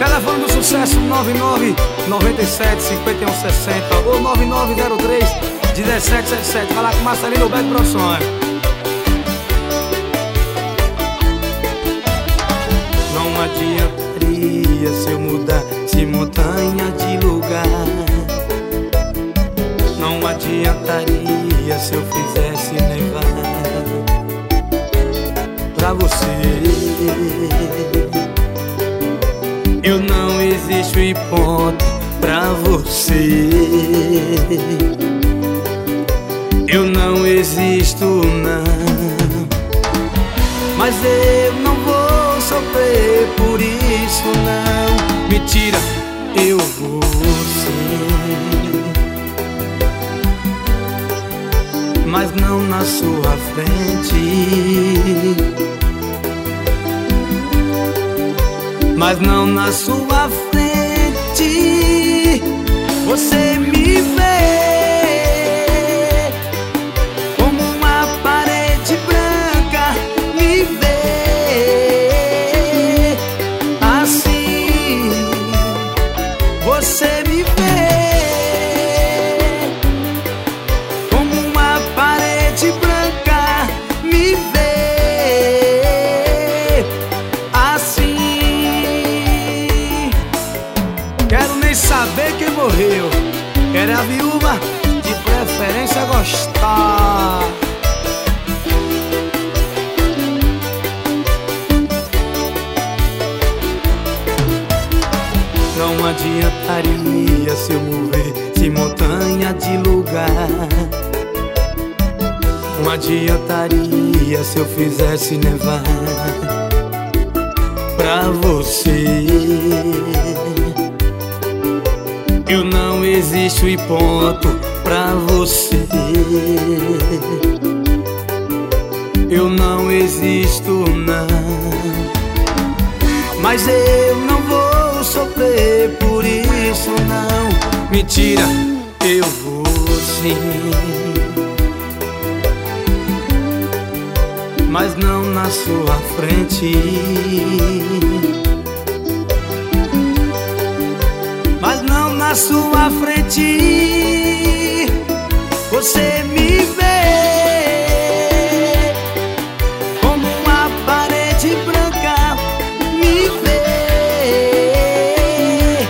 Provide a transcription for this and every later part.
Telefone do sucesso 99 97 51 60 ou 9903 1777. Vai lá com Marcelino Beto Produções. Não adiantaria se eu mudasse montanha de lugar. Não adiantaria se eu fizesse nevar pra você. Eu não existo e ponto pra você. Eu não existo não. Mas eu não vou sofrer por isso não. Mentira, eu vou sim, mas não na sua frente. Mas não na sua frente. Você me vê como uma parede branca. Me vê assim. Você me vê como uma parede branca. Me vê assim. Quero nem saber quem morreu. Quero a viúva, de preferência gostar. Não adiantaria se eu movesse montanha de lugar. Não adiantaria se eu fizesse nevar pra você. Eu não existo e ponto pra você. Eu não existo não. Mas eu não vou sofrer por isso não. Mentira, eu vou sim, mas não na sua frente. Mas não na sua frente. Você me vê como uma parede branca. Me vê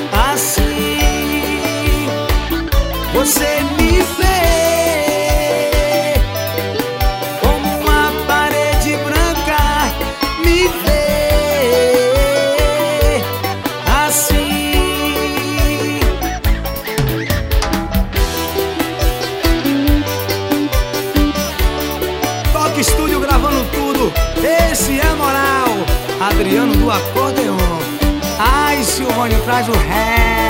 assim. Você me vê como uma parede branca. Me vê assim. Estúdio gravando tudo, esse é moral. Adriano do acordeon. Ai, Silvânio traz o ré.